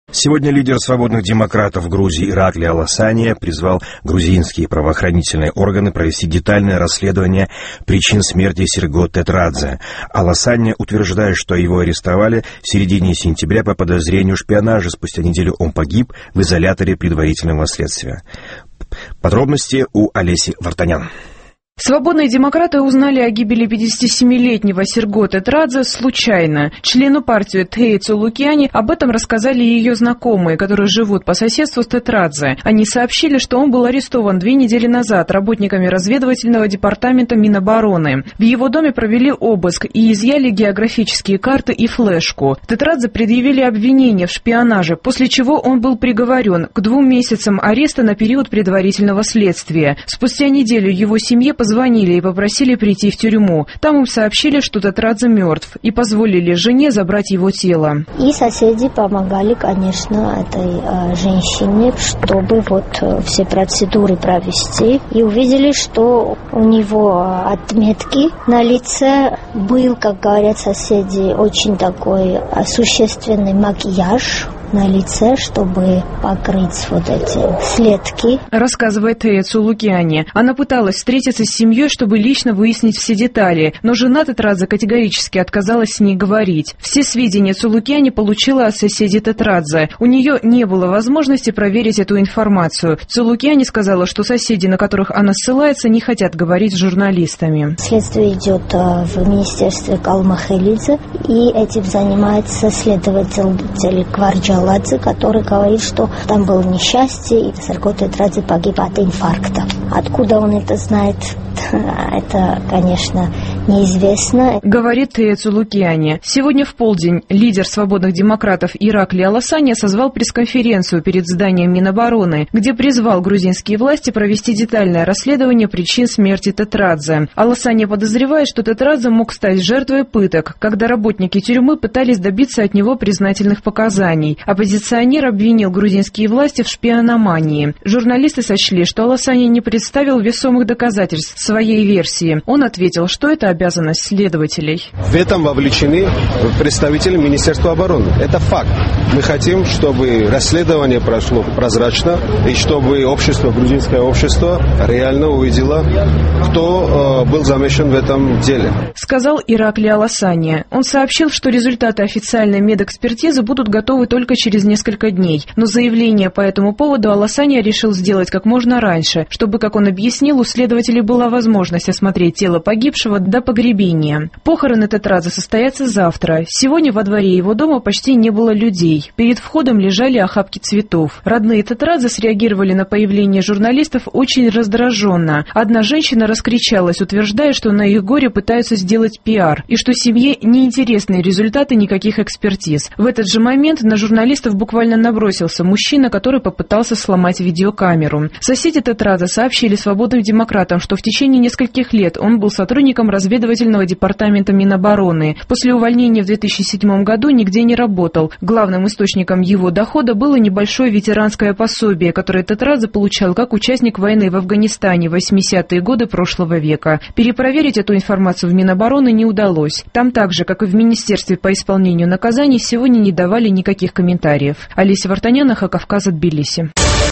Сегодня лидер свободных демократов Грузии Иракли Аласания призвал грузинские правоохранительные органы провести детальное расследование причин смерти Серго Тетрадзе. Аласания утверждает, что его арестовали в середине сентября по подозрению в шпионаже. Спустя неделю он погиб в изоляторе предварительного следствия. Подробности у Олеси Вартанян. Свободные демократы узнали о гибели 57-летнего Серго Тетрадзе случайно. Члену партии Теи Цулукиани об этом рассказали ее знакомые, которые живут по соседству с Тетрадзе. Они сообщили, что он был арестован 2 недели назад работниками разведывательного департамента Минобороны. В его доме провели обыск и изъяли географические карты и флешку. Тетрадзе предъявили обвинение в шпионаже, после чего он был приговорен к 2 месяцам ареста на период предварительного следствия. Спустя неделю его семье позвонили и попросили прийти в тюрьму. Там им сообщили, что Тетрадзе мертв, и позволили жене забрать его тело. И соседи помогали, конечно, этой женщине, чтобы все процедуры провести. И увидели, что у него отметки на лице. Был, как говорят соседи, очень такой существенный макияж на лице, чтобы покрыть эти следки. Рассказывает Тея Цулукиани. Она пыталась встретиться с семьей, чтобы лично выяснить все детали, но жена Тетрадзе категорически отказалась с ней говорить. Все сведения Цулукиани получила от соседей Тетрадзе. У нее не было возможности проверить эту информацию. Цулукиани сказала, что соседи, на которых она ссылается, не хотят говорить с журналистами. Следствие идет в министерстве Калмахелидзе, и этим занимается следователь Кварджа, который говорит, что там было несчастье, и Серго Тетрадзе погиб от инфаркта. Откуда он это знает, это, конечно, неизвестно. Говорит Тея Цулукиани. Сегодня в полдень лидер свободных демократов Иракли Аласания созвал пресс-конференцию перед зданием Минобороны, где призвал грузинские власти провести детальное расследование причин смерти Тетрадзе. Аласания подозревает, что Тетрадзе мог стать жертвой пыток, когда работники тюрьмы пытались добиться от него признательных показаний. Оппозиционер обвинил грузинские власти в шпиономании. Журналисты сочли, что Аласания не представил весомых доказательств своей версии. Он ответил, что это обязанность следователей. В этом вовлечены представители Министерства обороны. Это факт. Мы хотим, чтобы расследование прошло прозрачно, и чтобы грузинское общество реально увидело, кто был замешан в этом деле. Сказал Иракли Аласания. Он сообщил, что результаты официальной медэкспертизы будут готовы только через несколько дней. Но заявление по этому поводу Аласания решил сделать как можно раньше, чтобы, как он объяснил, у следователей была возможность осмотреть тело погибшего до погребения. Похороны Тетрадзе состоятся завтра. Сегодня во дворе его дома почти не было людей. Перед входом лежали охапки цветов. Родные Тетрадзе среагировали на появление журналистов очень раздраженно. Одна женщина раскричалась, утверждая, что на их горе пытаются сделать пиар, и что семье неинтересны результаты никаких экспертиз. В этот же момент на журналистов буквально набросился мужчина, который попытался сломать видеокамеру. Соседи Тетрадзе сообщили свободным демократам, что в течение нескольких лет он был сотрудником разведывательного департамента Минобороны. После увольнения в 2007 году нигде не работал. Главным источником его дохода было небольшое ветеранское пособие, которое Тетрадзе получал как участник войны в Афганистане в 80-е годы прошлого века. Перепроверить эту информацию в Минобороны не удалось. Там так же, как и в Министерстве по исполнению наказаний, сегодня не давали никаких комментариев. Олеся Вартанян, Кавказ, Тбилиси.